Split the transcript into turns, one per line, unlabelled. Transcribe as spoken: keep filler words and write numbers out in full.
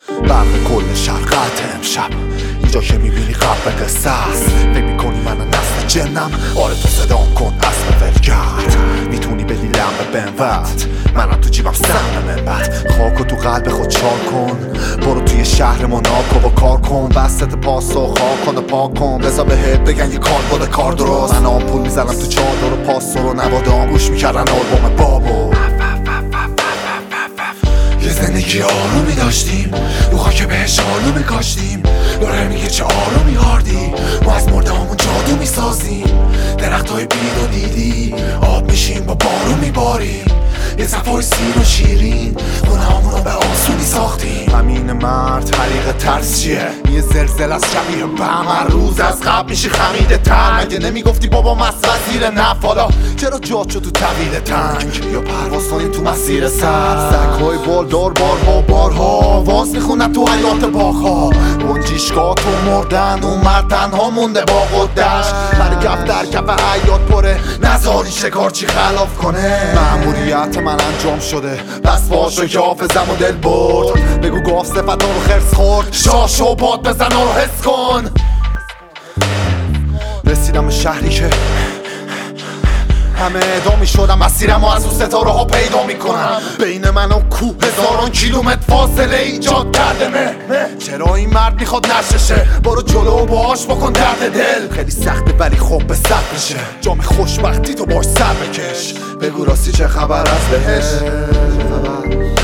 برق کل شرقت امشب اینجا که میبینی قبل قصه است. فکر میکنی من نسل جنم؟ آره تو صدام کن اسم ولگرد. میتونی بدی لمب بنوت منم تو جیبم سهم منبت. خاکو تو قلب خود چار کن، برو توی شهر موناکو و کار کن. وسط پاسو خاک کن و پاک کن، بذار بهت بگن یه کار بوده کار درست. من آمپول میزنم تو چادر و پاسو رو نوادام گوش میکردن آلبوم بابو. یه زندگی آرومی داشتیم رو خاک بهش آلو میکاشتیم. داره میگه چه آرومی هاردی، ما از مرده همون جادو میسازیم. درخت های بید و دیدی آب میشیم با بارو میباریم. یه صفای سیر و شیرین خونه همون رو به آسونی ساختیم. همین مرد حریق ترس چیه؟ یه زلزل از شبیه بم هر روز از قبل میشی خمیده تر. مگه نمیگفتی بابا مست وزیر نفت؟ حالا چرا جات شد تو طویل تنگ یا پرواز کنیم تو مسیر سر؟ سگهای بالدار بارها بارها واس میخونن تو حیات باغها. گنجیشگاه تو مردن اومد تنها مونده با قدش. مرکب در کف حیات پره نزاری شکارچی خلاف کنه. مأموریت من انجام شده بس باشو که حافظم و دل برد. بگو گاف صفت رو خرس خورد، شاش و باد بزن رو حس کن. رسیدم به شهری که همه ادا می شدم، مسیرم و از اون ستاره ها پیدا می کنم. بین من و کوه هزاران کیلومتر فاصله ایجاد کرده مه. چرا این مرد میخواد نششه؟ برو جلو و باهاش بکن درد دل. خیلی سخته ولی خوب به سر میشه، جام خوشبختی تو باش سر بکش. بگو راستی چه خبر از بهش؟